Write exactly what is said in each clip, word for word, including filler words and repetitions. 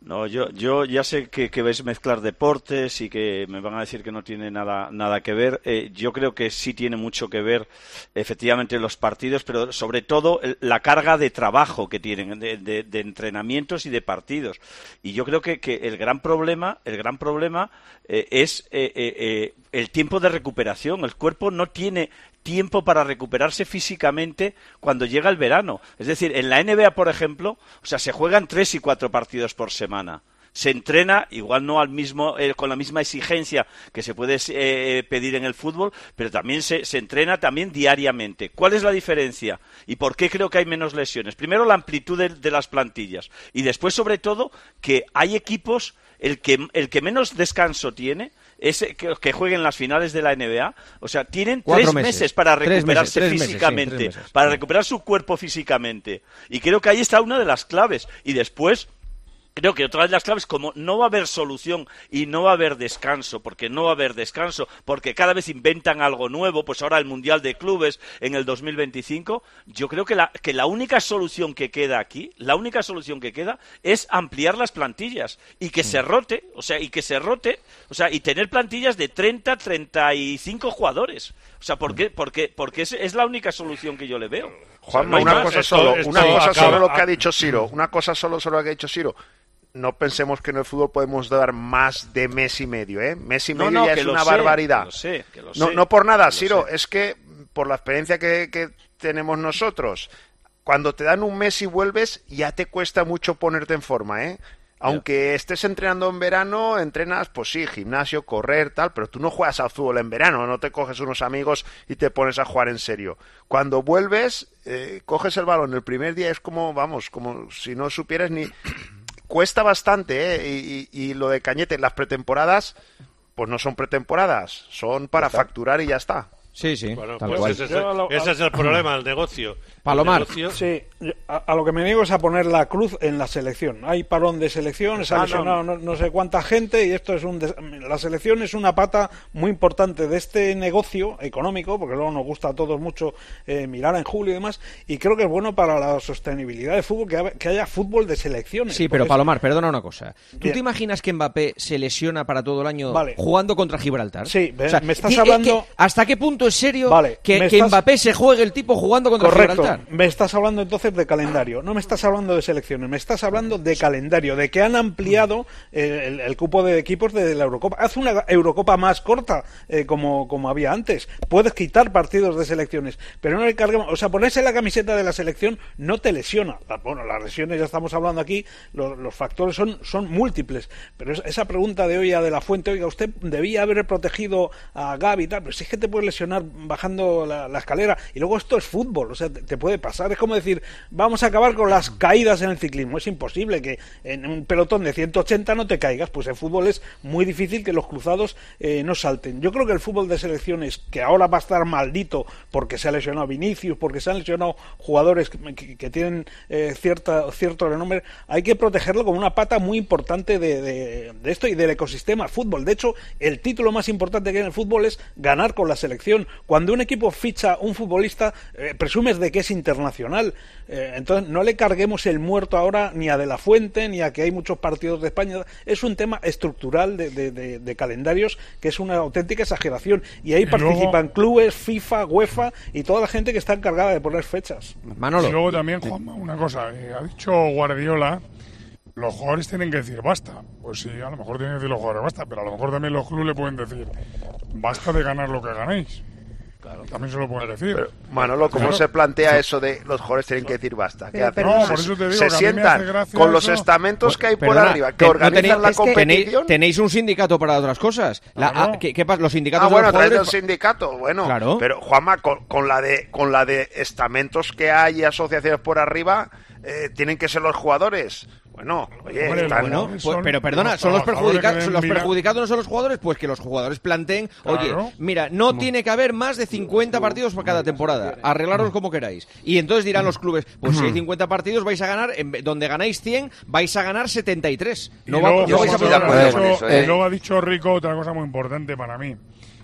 No, yo, yo ya sé que, que vais a mezclar deportes y que me van a decir que no tiene nada, nada que ver. Eh, yo creo que sí tiene mucho que ver, efectivamente, los partidos, pero sobre todo la carga de trabajo que tienen, de, de, de entrenamientos y de partidos. Y yo creo que, que el gran problema, el gran problema eh, es eh, eh, eh, el tiempo de recuperación. El cuerpo no tiene tiempo para recuperarse físicamente cuando llega el verano. Es decir, en la N B A, por ejemplo, o sea, se juegan tres y cuatro partidos por semana. Se entrena, igual no al mismo, eh, con la misma exigencia que se puede eh, pedir en el fútbol, pero también se, se entrena también diariamente. ¿Cuál es la diferencia? ¿Y por qué creo que hay menos lesiones? Primero, la amplitud de, de las plantillas. Y después, sobre todo, que hay equipos, el que, el que menos descanso tiene, es que, que jueguen las finales de la N B A, o sea, tienen Cuatro tres meses. meses para recuperarse tres meses, físicamente, sí, tres meses. para recuperar su cuerpo físicamente. Y creo que ahí está una de las claves. Y después, creo que otra de las claves, como no va a haber solución y no va a haber descanso, porque no va a haber descanso, porque cada vez inventan algo nuevo, pues ahora el Mundial de Clubes en el dos mil veinticinco, yo creo que la, que la única solución que queda aquí, la única solución que queda es ampliar las plantillas y que mm. se rote, o sea, y que se rote, o sea, y tener plantillas de treinta, treinta y cinco jugadores. O sea, ¿por qué? Porque, porque es, es la única solución que yo le veo. Juanma, o sea, no una más. cosa esto, solo, esto una cosa acaba, solo lo que a... ha dicho Ciro, una cosa solo sobre lo que ha dicho Ciro. No pensemos que en el fútbol podemos dar más de mes y medio, ¿eh? Mes y medio no, no, ya que es lo una sé, barbaridad. Que lo sé, que lo no, sé, no por nada, que Ciro, es que por la experiencia que, que tenemos nosotros, cuando te dan un mes y vuelves, ya te cuesta mucho ponerte en forma, ¿eh? Aunque yeah. estés entrenando en verano, entrenas, pues sí, gimnasio, correr, tal, pero tú no juegas al fútbol en verano, no te coges unos amigos y te pones a jugar en serio. Cuando vuelves, eh, coges el balón el primer día, es como, vamos, como si no supieras ni... Cuesta bastante, ¿eh? Y, y, y lo de Cañete, las pretemporadas, pues no son pretemporadas, son para facturar y ya está. Sí, sí, bueno, tal pues cual. ese, es el, ese es el problema, el negocio. Palomar. El negocio... Sí, a, a lo que me niego es a poner la cruz en la selección. Hay parón de selección, se ha Ah, lesionado no. no, no sé cuánta gente y esto es un... Des... La selección es una pata muy importante de este negocio económico, porque luego nos gusta a todos mucho eh, mirar en julio y demás, y creo que es bueno para la sostenibilidad del fútbol que, ha, que haya fútbol de selecciones. Sí, pero eso... Palomar, perdona una cosa. ¿Tú Bien. te imaginas que Mbappé se lesiona para todo el año vale. jugando contra Gibraltar? Sí, o sea, me estás ¿qué, hablando... qué, ¿hasta qué punto es serio vale. que, Me que estás... Mbappé se juegue el tipo jugando contra Correcto. Gibraltar? Me estás hablando entonces de calendario, no me estás hablando de selecciones, me estás hablando de calendario, de que han ampliado eh, el, el cupo de equipos de la Eurocopa. Haz una Eurocopa más corta, eh, como, como había antes. Puedes quitar partidos de selecciones, pero no le carguemos, o sea, ponerse la camiseta de la selección no te lesiona. La, bueno, las lesiones, ya estamos hablando aquí, los, los factores son, son múltiples, pero es, esa pregunta de hoy a De La Fuente, oiga, usted debía haber protegido a Gavi y tal, pero si es que te puedes lesionar bajando la, la escalera, y luego esto es fútbol, o sea, te, te puede pasar. Es como decir, vamos a acabar con las caídas en el ciclismo. Es imposible que en un pelotón de ciento ochenta no te caigas, pues en fútbol es muy difícil que los cruzados eh, no salten. Yo creo que el fútbol de selecciones, que ahora va a estar maldito porque se ha lesionado Vinicius, porque se han lesionado jugadores que, que, que tienen eh, cierta, cierto renombre, hay que protegerlo como una pata muy importante de, de, de esto y del ecosistema fútbol. De hecho, el título más importante que hay en el fútbol es ganar con la selección. Cuando un equipo ficha un futbolista, eh, presumes de que es internacional. Eh, entonces no le carguemos el muerto ahora ni a De La Fuente ni a que hay muchos partidos de España. Es un tema estructural de, de, de, de calendarios que es una auténtica exageración, y ahí y participan luego, clubes, FIFA, UEFA y toda la gente que está encargada de poner fechas. Manolo. Y luego también, Juanma, una cosa, eh, ha dicho Guardiola, los jugadores tienen que decir basta. Pues sí, a lo mejor tienen que decir los jugadores basta, pero a lo mejor también los clubes le pueden decir basta de ganar lo que ganéis. Claro, también se lo pueden decir. Pero, Manolo, ¿cómo claro. se plantea eso de los jugadores tienen que decir basta? ¿Qué hacen? No, por eso te digo se que sientan con los estamentos pues, que hay perdona, por arriba, que te, organizan no tenéis, la es competición. Tenéis, tenéis un sindicato para otras cosas. La, claro. a, ¿qué, qué pasa? Los sindicatos ah, bueno, de los jugadores... traes el sindicato, bueno. Claro. Pero, Juanma, con, con, la de, con la de estamentos que hay y asociaciones por arriba, eh, tienen que ser los jugadores. Bueno, oye, Hombre, están, bueno, ¿no? pues, pero perdona, los ¿son los perjudicados los vida... perjudicados no son los jugadores? Pues que los jugadores planteen, claro. oye, mira, no ¿Cómo? tiene que haber más de cincuenta partidos por cada temporada, arreglaros como queráis. Y entonces dirán los clubes, pues si hay cincuenta partidos vais a ganar, en, donde ganáis cien, vais a ganar setenta y tres. No, y va, luego, no vais a poder ha dicho, eso, eh. Y luego ha dicho Rico otra cosa muy importante para mí.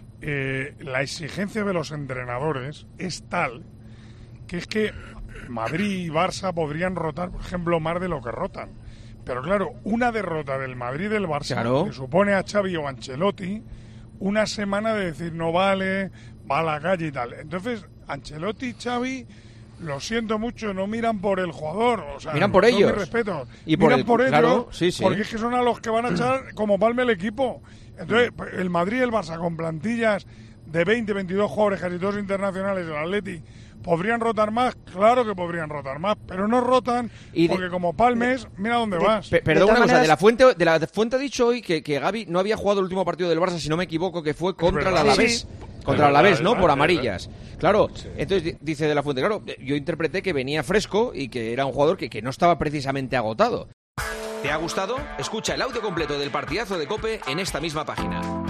Eh, la exigencia de los entrenadores es tal que es que Madrid y Barça podrían rotar, por ejemplo, más de lo que rotan. Pero claro, una derrota del Madrid y del Barça Claro. que supone a Xavi o Ancelotti una semana de decir no vale, va a la calle y tal. Entonces, Ancelotti y Xavi, lo siento mucho, no miran por el jugador. O sea, Miran por con todo ellos. mi respeto. Y por miran el- por ellos, claro, sí, sí. porque es que son a los que van a echar como palme el equipo. Entonces, el Madrid y el Barça con plantillas de veinte, veintidós jugadores, casi todos internacionales, el Atleti, ¿podrían rotar más? Claro que podrían rotar más, pero no rotan Y de- porque como palmes, mira dónde de- vas. Pe- Perdón, De una todas cosa, de maneras- la Fuente, de la Fuente ha dicho hoy que, que Gavi no había jugado el último partido del Barça, si no me equivoco, que fue contra el verdad. Alavés. Sí. Contra el Es Alavés, verdad, ¿no? es Por verdad. amarillas. Claro, entonces di- dice de la Fuente, claro, yo interpreté que venía fresco y que era un jugador que, que no estaba precisamente agotado. ¿Te ha gustado? Escucha el audio completo del partidazo de COPE en esta misma página.